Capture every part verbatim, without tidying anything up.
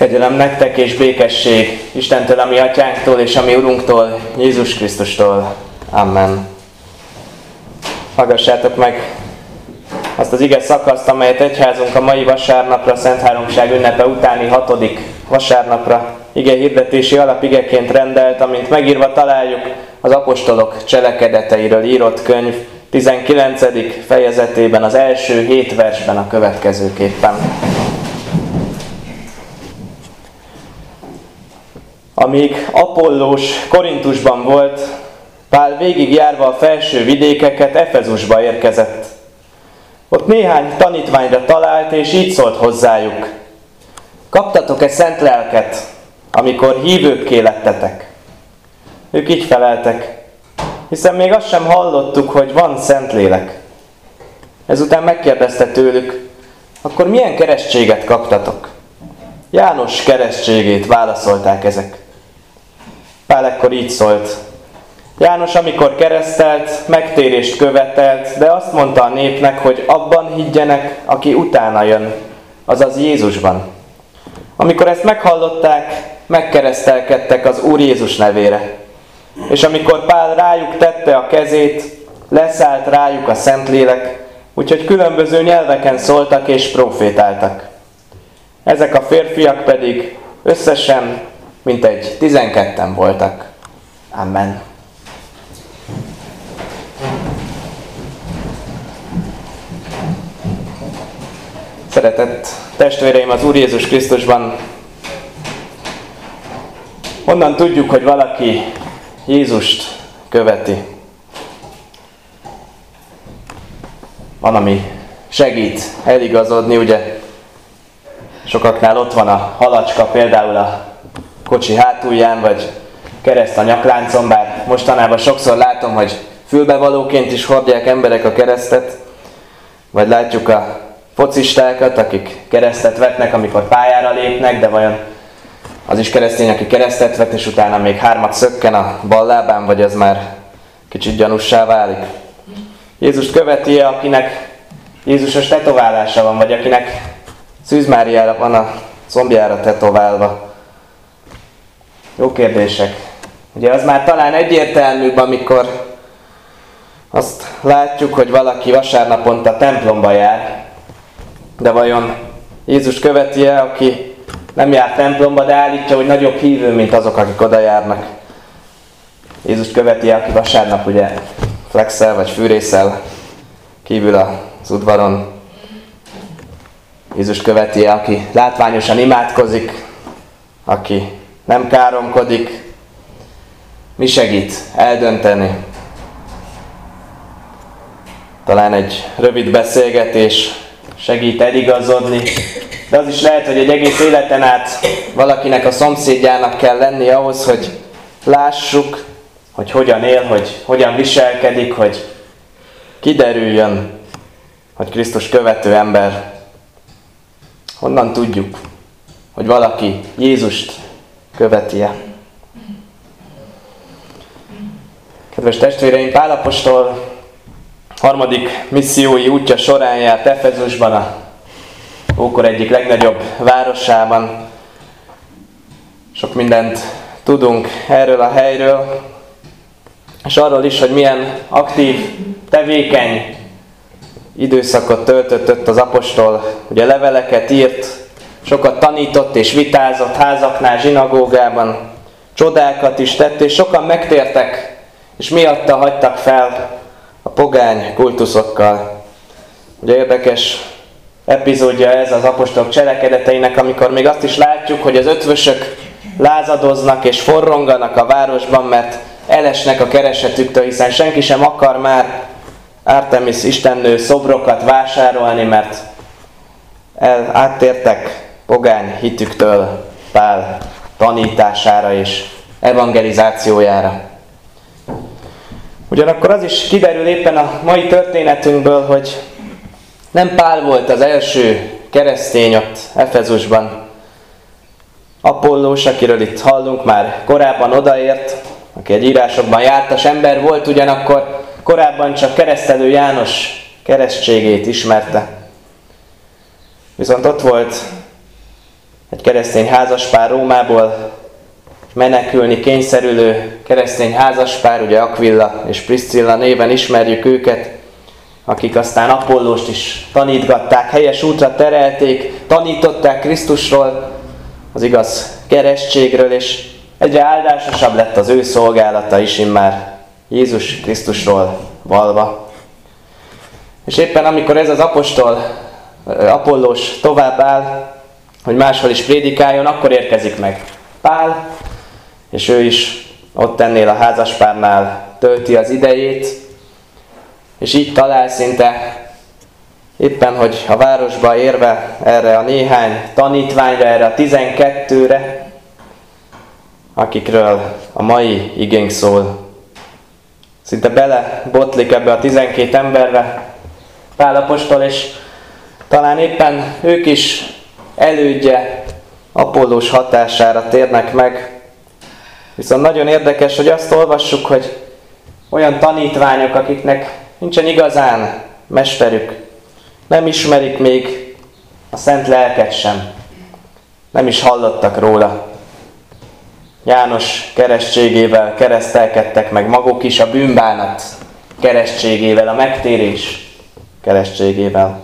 Kegyelem nektek és békesség Istentől, a mi atyánktól és a mi Urunktól, Jézus Krisztustól. Amen. Hallgassátok meg azt az ige szakaszt, amelyet egyházunk a mai vasárnapra, Szent Háromság ünnepe utáni hatodik vasárnapra ige hirdetési alapigeként rendelt, amint megírva találjuk az apostolok cselekedeteiről írott könyv tizenkilencedik fejezetében, az első hét versben a következőképpen. Amíg Apollós Korintusban volt, Pál végigjárva a felső vidékeket Efezusba érkezett. Ott néhány tanítványra talált, és így szólt hozzájuk: kaptatok-e szent lelket, amikor hívőkké lettetek? Ők így feleltek: hiszen még azt sem hallottuk, hogy van szent lélek. Ezután megkérdezte tőlük: akkor milyen keresztséget kaptatok? János keresztségét, válaszolták ezek. Pál ekkor így szólt: János, amikor keresztelt, megtérést követelt, de azt mondta a népnek, hogy abban higgyenek, aki utána jön, azaz Jézusban. Amikor ezt meghallották, megkeresztelkedtek az Úr Jézus nevére. És amikor Pál rájuk tette a kezét, leszállt rájuk a Szentlélek, úgyhogy különböző nyelveken szóltak és profétáltak. Ezek a férfiak pedig összesen mintegy tizenketten voltak. Amen. Szeretett testvéreim az Úr Jézus Krisztusban, honnan tudjuk, hogy valaki Jézust követi? Van, ami segít eligazodni, ugye? Sokaknál ott van a halacska, például a kocsi hátulján, vagy kereszt a nyakláncon, bár mostanában sokszor látom, hogy fülbevalóként is hordják emberek a keresztet, vagy látjuk a focistákat, akik keresztet vetnek, amikor pályára lépnek, de vajon az is keresztény, aki keresztet vet, és utána még hármat szökken a bal lábán, vagy az már kicsit gyanussá válik? Jézust követi, akinek Jézusos tetoválása van, vagy akinek Szűz Máriára van a combjára tetoválva? Jó kérdések. Ugye az már talán egyértelműbb, amikor azt látjuk, hogy valaki vasárnaponta templomba jár, de vajon Jézus követi-e, aki nem jár templomba, de állítja, hogy nagyobb hívő, mint azok, akik oda járnak? Jézus követi-e, aki vasárnap ugye flexel vagy fűrészel kívül az udvaron? Jézus követi-e, aki látványosan imádkozik, aki nem káromkodik? Mi segít eldönteni? Talán egy rövid beszélgetés segít eligazodni, de az is lehet, hogy egy egész életen át valakinek a szomszédjának kell lenni ahhoz, hogy lássuk, hogy hogyan él, hogy hogyan viselkedik, hogy kiderüljön, hogy Krisztus követő ember. Honnan tudjuk, hogy valaki Jézust követi-e? Kedves testvéreim, Pál apostol harmadik missziói útja során járt Efezusban, a ókor egyik legnagyobb városában. Sok mindent tudunk erről a helyről, és arról is, hogy milyen aktív, tevékeny időszakot töltött ott az apostol. Ugye leveleket írt, sokat tanított és vitázott házaknál, zsinagógában, csodákat is tett, és sokan megtértek, és miatta hagytak fel a pogány kultuszokkal. Ugye érdekes epizódja ez az apostolok cselekedeteinek, amikor még azt is látjuk, hogy az ötvösök lázadoznak és forronganak a városban, mert elesnek a keresetüktől, hiszen senki sem akar már Artemis istennő szobrokat vásárolni, mert el, áttértek pogány hitüktől Pál tanítására és evangelizációjára. Ugyanakkor az is kiderül éppen a mai történetünkből, hogy nem Pál volt az első keresztény ott Efezusban. Apollós, akiről itt hallunk, már korábban odaért, aki egy írásokban jártas ember volt, ugyanakkor korábban csak keresztelő János keresztségét ismerte. Viszont ott volt egy keresztény házaspár Rómából menekülni kényszerülő keresztény házaspár, ugye Aquilla és Priscilla néven ismerjük őket, akik aztán Apollóst is tanítgatták, helyes útra terelték, tanították Krisztusról, az igaz keresztségről, és egyre áldásosabb lett az ő szolgálata is immár Jézus Krisztusról valva. És éppen amikor ez az apostol, Apollós tovább áll, hogy máshol is prédikáljon, akkor érkezik meg Pál, és ő is ott ennél a házaspárnál tölti az idejét, és így talál szinte éppen, hogy a városba érve erre a néhány tanítványra, erre a tizenkettőre, akikről a mai igénk szól. Szinte bele botlik ebbe a tizenkét emberbe Pál apostol, és talán éppen ők is elődje Apollós hatására térnek meg. Viszont nagyon érdekes, hogy azt olvassuk, hogy olyan tanítványok, akiknek nincsen igazán mesterük, nem ismerik még a Szent Lelket sem, nem is hallottak róla. János keresztségével keresztelkedtek meg maguk is, a bűnbánat keresztségével, a megtérés keresztségével.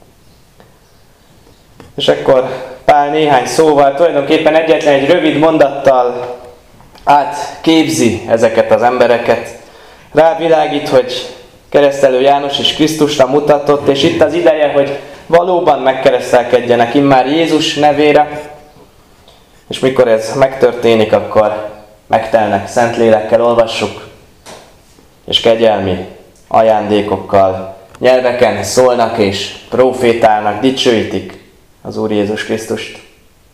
És akkor Pál néhány szóval, tulajdonképpen egyetlen egy rövid mondattal átképzi ezeket az embereket. Rávilágít, hogy keresztelő János is Krisztusra mutatott, és itt az ideje, hogy valóban megkeresztelkedjenek immár Jézus nevére, és mikor ez megtörténik, akkor megtelnek Szentlélekkel, olvassuk, és kegyelmi ajándékokkal, nyelveken szólnak és profétálnak, dicsőítik az Úr Jézus Krisztust.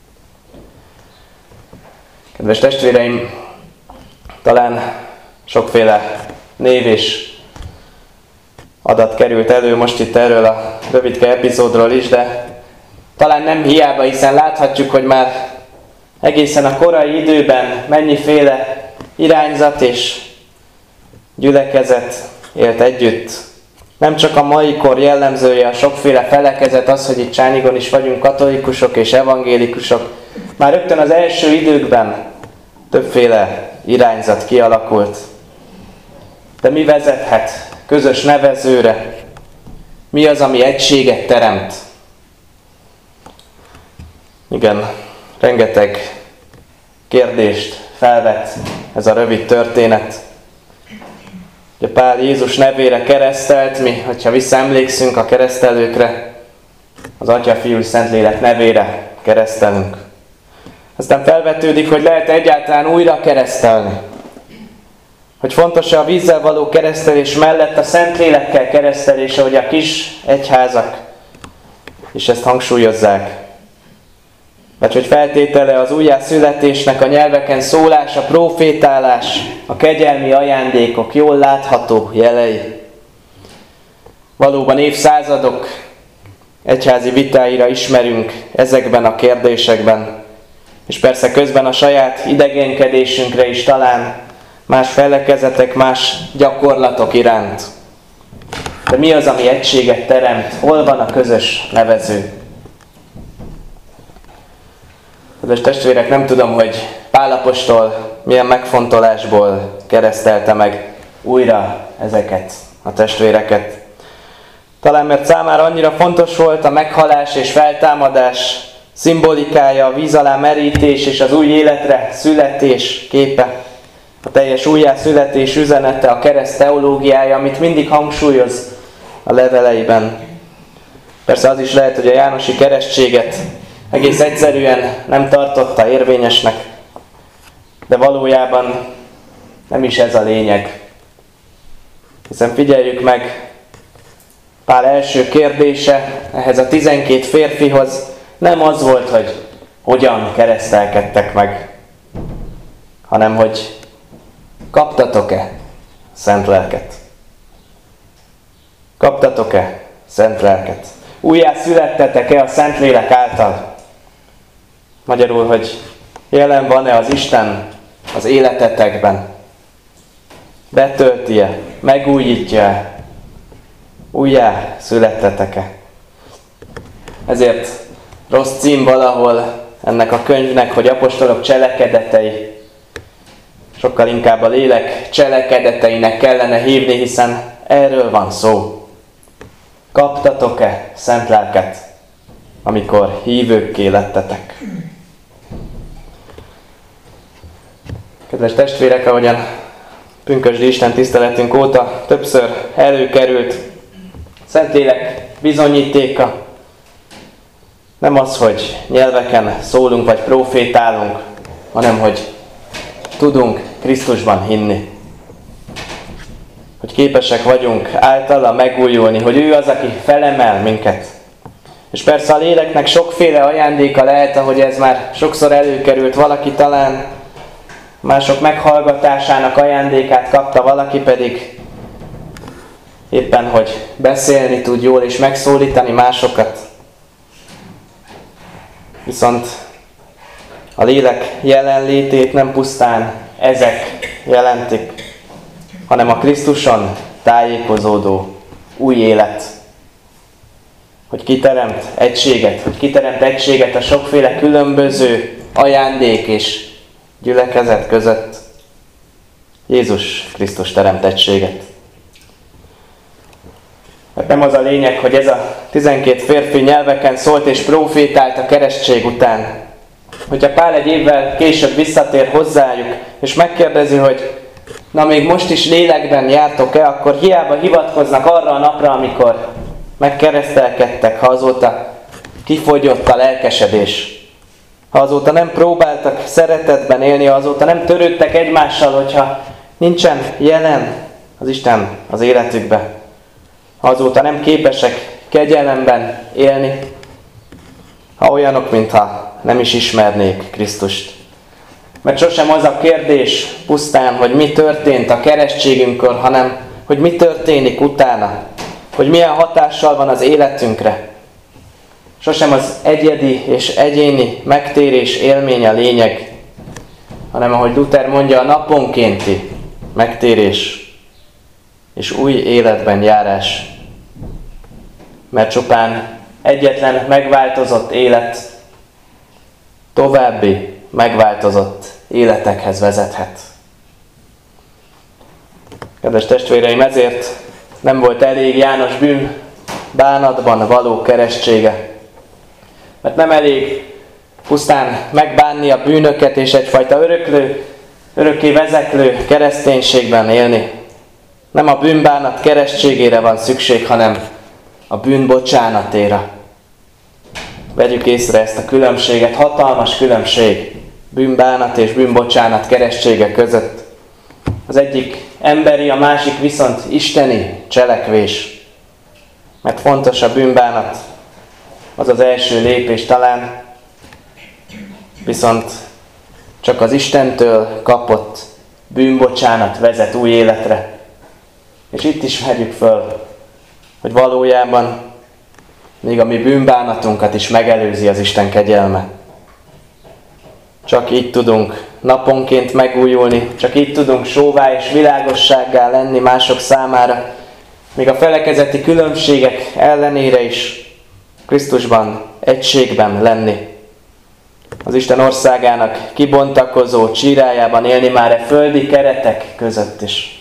Kedves testvéreim, talán sokféle név és adat került elő most itt erről a rövidke epizódról is, de talán nem hiába, hiszen láthatjuk, hogy már egészen a korai időben mennyiféle irányzat és gyülekezet élt együtt. Nem csak a mai kor jellemzője a sokféle felekezet az, hogy itt Csánigon is vagyunk katolikusok és evangélikusok. Már rögtön az első időkben többféle irányzat kialakult. De mi vezethet közös nevezőre? Mi az, ami egységet teremt? Igen, rengeteg kérdést felvet ez a rövid történet. Ugye Pál Jézus nevére keresztelt, mi, hogyha visszaemlékszünk a keresztelőkre, az Atya, Fiú, Szentlélek nevére keresztelünk. Aztán felvetődik, hogy lehet egyáltalán újra keresztelni. Hogy fontos-e a vízzel való keresztelés mellett a Szentlélekkel keresztelése, hogy a kis egyházak is ezt hangsúlyozzák. Vagy hogy feltétele az újjászületésnek a nyelveken szólás, a profétálás, a kegyelmi ajándékok jól látható jelei. Valóban évszázadok egyházi vitáira ismerünk ezekben a kérdésekben, és persze közben a saját idegenkedésünkre is talán más felekezetek, más gyakorlatok iránt. De mi az, ami egységet teremt? Hol van a közös nevező? Kedves testvérek, nem tudom, hogy Pál apostol milyen megfontolásból keresztelte meg újra ezeket a testvéreket. Talán mert számára annyira fontos volt a meghalás és feltámadás szimbolikája, a víz alá merítés és az új életre születés képe, a teljes újjászületés üzenete, a kereszt teológiája, amit mindig hangsúlyoz a leveleiben. Persze az is lehet, hogy a jánosi keresztséget egész egyszerűen nem tartotta érvényesnek, de valójában nem is ez a lényeg. Hiszen figyeljük meg, Pál első kérdése ehhez a tizenkét férfihoz nem az volt, hogy hogyan keresztelkedtek meg, hanem hogy kaptatok-e Szent Lelket? Kaptatok-e Szent Lelket? Újjászülettetek-e a Szentlélek által? Magyarul, hogy jelen van-e az Isten az életetekben? Betölti-e? Megújítja-e? Újjá születtetek-e? Ezért rossz cím valahol ennek a könyvnek, hogy apostolok cselekedetei. Sokkal inkább a lélek cselekedeteinek kellene hívni, hiszen erről van szó. Kaptatok-e szent lelket, amikor hívőkké lettetek? Kedves testvérek, ahogyan pünkösdi Isten tiszteletünk óta többször előkerült, Szentlélek bizonyítéka nem az, hogy nyelveken szólunk vagy profétálunk, hanem hogy tudunk Krisztusban hinni. Hogy képesek vagyunk általa megújulni, hogy ő az, aki felemel minket. És persze a léleknek sokféle ajándéka lehet, ahogy ez már sokszor előkerült, valaki talán mások meghallgatásának ajándékát kapta, valaki pedig éppen, hogy beszélni tud jól és megszólítani másokat. Viszont a lélek jelenlétét nem pusztán ezek jelentik, hanem a Krisztuson tájékozódó új élet. Hogy kiteremt egységet, hogy kiteremt egységet a sokféle különböző ajándék és gyülekezet között. Jézus Krisztus teremt egységet. Mert nem az a lényeg, hogy ez a tizenkét férfi nyelveken szólt és profétált a keresztség után. Hogyha Pál egy évvel később visszatér hozzájuk, és megkérdezi, hogy na még most is lélekben jártok-e, akkor hiába hivatkoznak arra a napra, amikor megkeresztelkedtek, ha azóta kifogyott a lelkesedés. Ha azóta nem próbáltak szeretetben élni, ha azóta nem törődtek egymással, hogyha nincsen jelen az Isten az életükbe. Ha azóta nem képesek kegyelemben élni, ha olyanok, mintha nem is ismernék Krisztust. Mert sosem az a kérdés pusztán, hogy mi történt a keresztségünkkor, hanem hogy mi történik utána, hogy milyen hatással van az életünkre. Sosem az egyedi és egyéni megtérés élmény a lényeg, hanem ahogy Luther mondja, a naponkénti megtérés és új életben járás. Mert csupán egyetlen megváltozott élet további megváltozott életekhez vezethet. Kedves testvéreim, ezért nem volt elég János bűn bánatban való keresztsége. Mert nem elég pusztán megbánni a bűnöket és egyfajta öröklő, örökké vezeklő kereszténységben élni. Nem a bűnbánat keresztségére van szükség, hanem a bűn bocsánatéra. Vegyük észre ezt a különbséget, hatalmas különbség bűnbánat és bűnbocsánat keresztsége között. Az egyik emberi, a másik viszont isteni cselekvés. Mert fontos a bűnbánat, az az első lépés talán, viszont csak az Istentől kapott bűnbocsánat vezet új életre. És itt is vegyük föl, hogy valójában még a mi bűnbánatunkat is megelőzi az Isten kegyelme. Csak így tudunk naponként megújulni, csak így tudunk sóvá és világossággá lenni mások számára, még a felekezeti különbségek ellenére is Krisztusban egységben lenni. Az Isten országának kibontakozó csírájában élni már e földi keretek között is.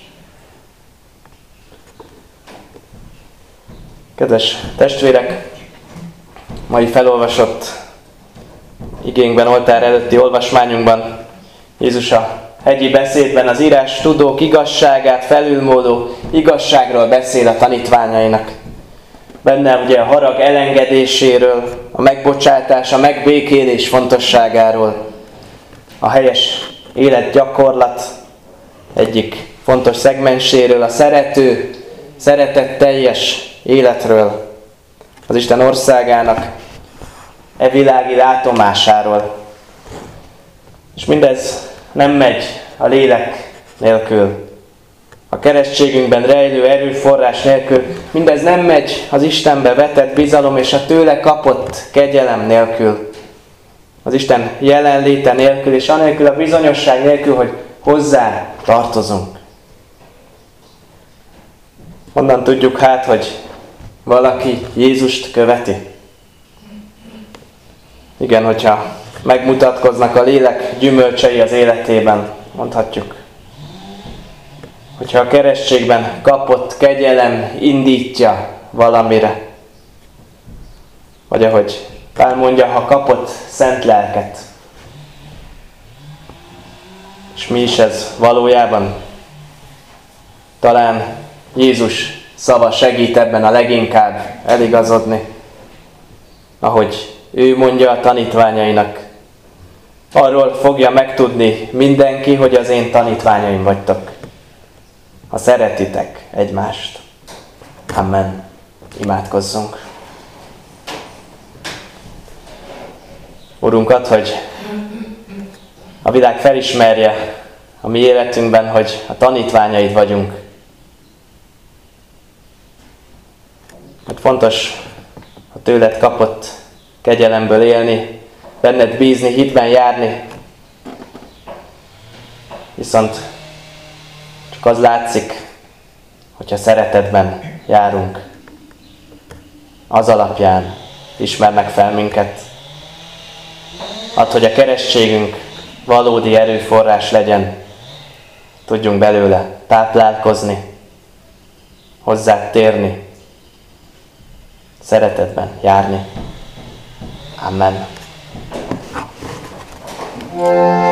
Kedves testvérek, mai felolvasott igénkben, oltár előtti olvasmányunkban Jézus a hegyi beszédben az írás tudók igazságát felülmúló igazságról beszél a tanítványainak. Benne ugye a harag elengedéséről, a megbocsátás, a megbékélés fontosságáról, a helyes életgyakorlat egyik fontos szegmenséről, a szerető, szeretetteljes életről, az Isten országának e világi látomásáról. És mindez nem megy a lélek nélkül. A keresztségünkben rejlő erőforrás nélkül, mindez nem megy az Istenbe vetett bizalom és a tőle kapott kegyelem nélkül. Az Isten jelenléte nélkül és anélkül a bizonyosság nélkül, hogy hozzá tartozunk. Honnan tudjuk hát, hogy valaki Jézust követi? Igen, hogyha megmutatkoznak a lélek gyümölcsei az életében, mondhatjuk. Hogyha a keresztségben kapott kegyelem indítja valamire, vagy ahogy Pál mondja, ha kapott szent lelket. És mi is ez valójában? Talán Jézus szava segít ebben a leginkább eligazodni, ahogy ő mondja a tanítványainak. Arról fogja megtudni mindenki, hogy az én tanítványaim vagytok, ha szeretitek egymást. Amen. Imádkozzunk. Urunk, add, hogy a világ felismerje a mi életünkben, hogy a tanítványaid vagyunk. Hogy fontos a tőled kapott kegyelemből élni, benned bízni, hitben járni. Viszont csak az látszik, hogyha szeretetben járunk. Az alapján ismernek fel minket. Add, hogy a keresztségünk valódi erőforrás legyen. Tudjunk belőle táplálkozni, hozzád térni, szeretetben járni. Amen.